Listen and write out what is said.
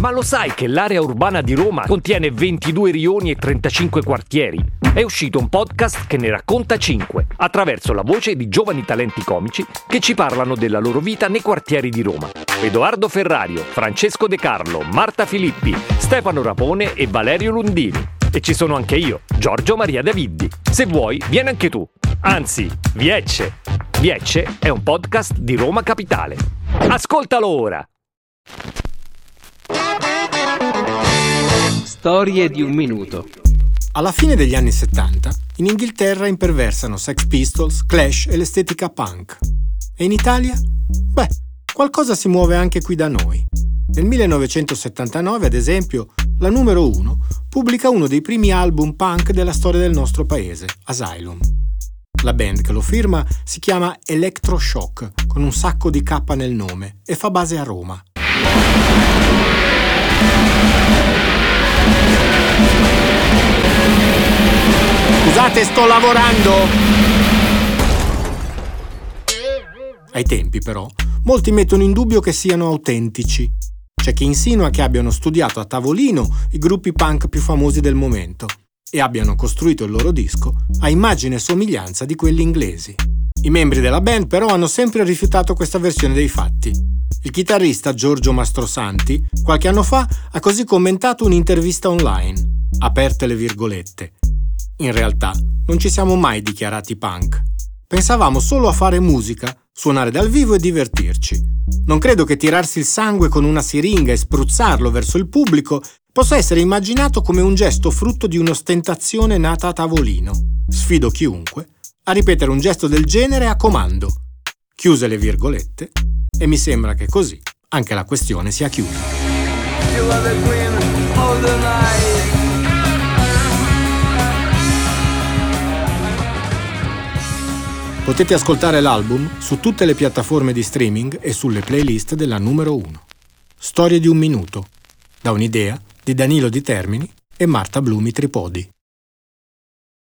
Ma lo sai che l'area urbana di Roma contiene 22 rioni e 35 quartieri? È uscito un podcast che ne racconta 5, attraverso la voce di giovani talenti comici che ci parlano della loro vita nei quartieri di Roma. Edoardo Ferrario, Francesco De Carlo, Marta Filippi, Stefano Rapone e Valerio Lundini. E ci sono anche io, Giorgio Maria Daviddi. Se vuoi, vieni anche tu. Anzi, Viecce. Viecce è un podcast di Roma Capitale. Ascoltalo ora! Storie di un minuto. Alla fine degli anni 70, in Inghilterra imperversano Sex Pistols, Clash e l'estetica punk. E in Italia? Beh, qualcosa si muove anche qui da noi. Nel 1979, ad esempio, la numero 1 pubblica uno dei primi album punk della storia del nostro paese, Asylum. La band che lo firma si chiama Electroshock, con un sacco di K nel nome, e fa base a Roma. Scusate, sto lavorando! Ai tempi, però, molti mettono in dubbio che siano autentici. C'è chi insinua che abbiano studiato a tavolino i gruppi punk più famosi del momento e abbiano costruito il loro disco a immagine e somiglianza di quelli inglesi. I membri della band, però, hanno sempre rifiutato questa versione dei fatti. Il chitarrista Giorgio Mastrosanti, qualche anno fa, ha così commentato un'intervista online. Aperte le virgolette. In realtà, non ci siamo mai dichiarati punk. Pensavamo solo a fare musica, suonare dal vivo e divertirci. Non credo che tirarsi il sangue con una siringa e spruzzarlo verso il pubblico possa essere immaginato come un gesto frutto di un'ostentazione nata a tavolino. Sfido chiunque a ripetere un gesto del genere a comando. Chiuse le virgolette, e mi sembra che così anche la questione sia chiusa. Potete ascoltare l'album su tutte le piattaforme di streaming e sulle playlist della numero 1. Storie di un minuto, da un'idea di Danilo Di Termini e Marta Blumi Tripodi.